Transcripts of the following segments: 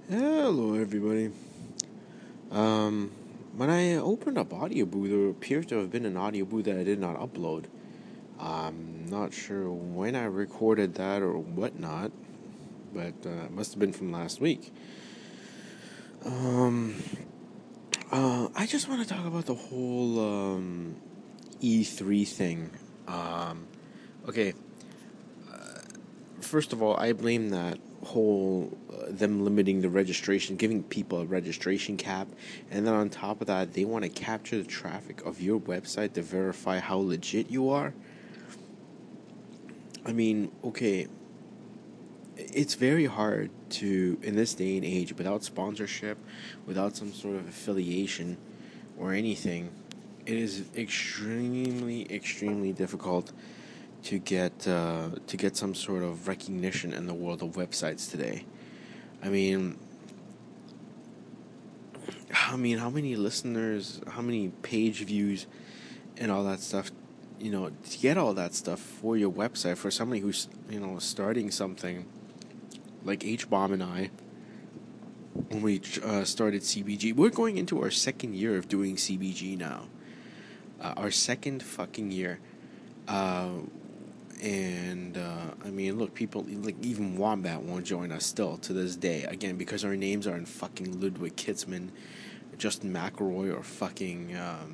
Hello, everybody. Um, when I opened up Audio Boo, there appears to have been an Audio Boo that I did not upload. I'm not sure when I recorded that or whatnot, but it must have been from last week. Um, I just want to talk about the whole E3 thing. Um, okay, first of all, I blame that whole them limiting the registration, giving people a registration cap, and then on top of that, they want to capture the traffic of your website to verify how legit you are. I mean, okay, it's very hard to, in this day and age, without sponsorship, without some sort of affiliation or anything, it is extremely difficult to get some sort of recognition in the world of websites today. I mean, how many listeners, how many page views, and all that stuff, to get all that stuff for your website for somebody who's, starting something like H Bomb and I, when we started CBG, we're going into our second year of doing CBG now. Our second fucking year. I mean, look, people like even Wombat won't join us still to this day. Again, because our names aren't fucking Ludwig Kitzman, Justin McElroy, or fucking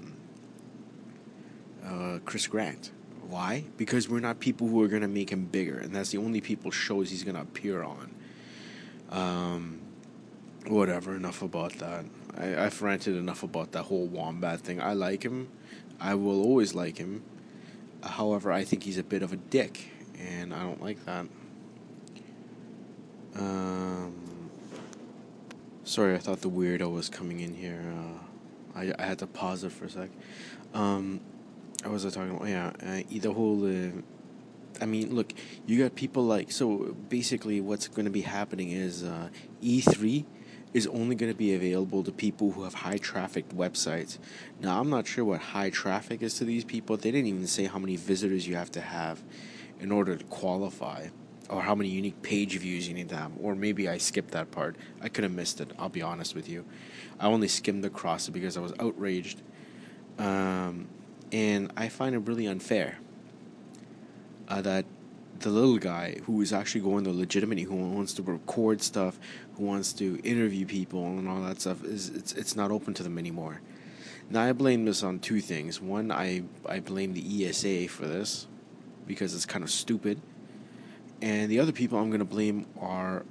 Chris Grant. Why? Because we're not people who are gonna make him bigger, and that's the only people shows he's gonna appear on. Whatever. Enough about that. I've ranted enough about that whole Wombat thing. I like him. I will always like him. However, I think he's a bit of a dick, and I don't like that. Um, Sorry, I thought the weirdo was coming in here. I had to pause it for a sec. I was talking about? Yeah, the whole. I mean, look, you got people like, so basically, what's going to be happening is E3 is only going to be available to people who have high traffic websites. Now, I'm not sure what high traffic is to these people. They didn't even say how many visitors you have to have in order to qualify, or how many unique page views you need to have. Or maybe I skipped that part. I could have missed it, I'll be honest with you. I only skimmed across it because I was outraged. And I find it really unfair that the little guy who is actually going the legitimate, who wants to record stuff, who wants to interview people and all that stuff, it's not open to them anymore. Now, I blame this on two things. One, I blame the ESA for this because it's kind of stupid. And the other people I'm going to blame are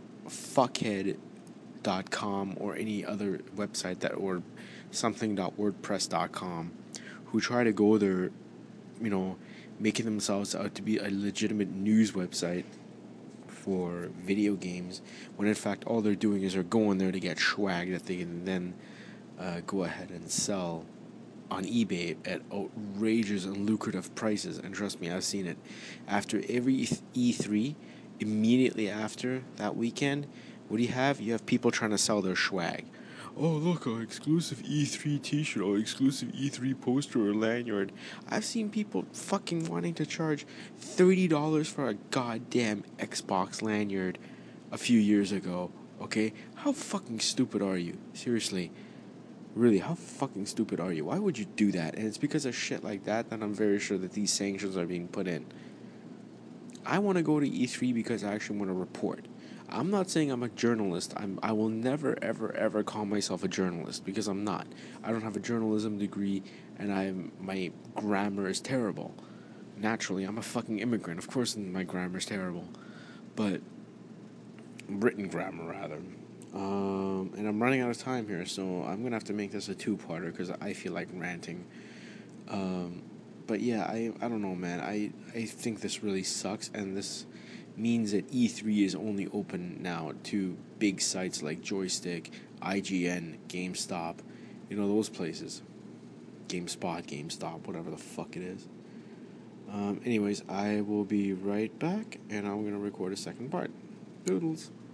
fuckhead.com or any other website that, or something.wordpress.com, who try to go there, making themselves out to be a legitimate news website for video games, when in fact all they're doing is they're going there to get swag that they can then go ahead and sell on eBay at outrageous and lucrative prices. And trust me, I've seen it. After every E3, immediately after that weekend, what do you have? You have people trying to sell their swag. Oh, look, an exclusive E3 t-shirt or exclusive E3 poster or lanyard. I've seen people fucking wanting to charge $30 for a goddamn Xbox lanyard a few years ago. Okay? How fucking stupid are you? Seriously. Really, how fucking stupid are you? Why would you do that? And it's because of shit like that I'm very sure that these sanctions are being put in. I want to go to E3 because I actually want to report. I'm not saying I'm a journalist. I will never, ever call myself a journalist because I'm not. I don't have a journalism degree, and my grammar is terrible. Naturally, I'm a fucking immigrant. Of course, my grammar is terrible, but written grammar rather. And I'm running out of time here, so I'm gonna have to make this a two-parter because I feel like ranting. But yeah, I don't know, man. I think this really sucks, and this means that E3 is only open now to big sites like Joystick, IGN, GameStop, those places. GameSpot, whatever the fuck it is. Anyways, I will be right back, and I'm gonna record a second part. Doodles.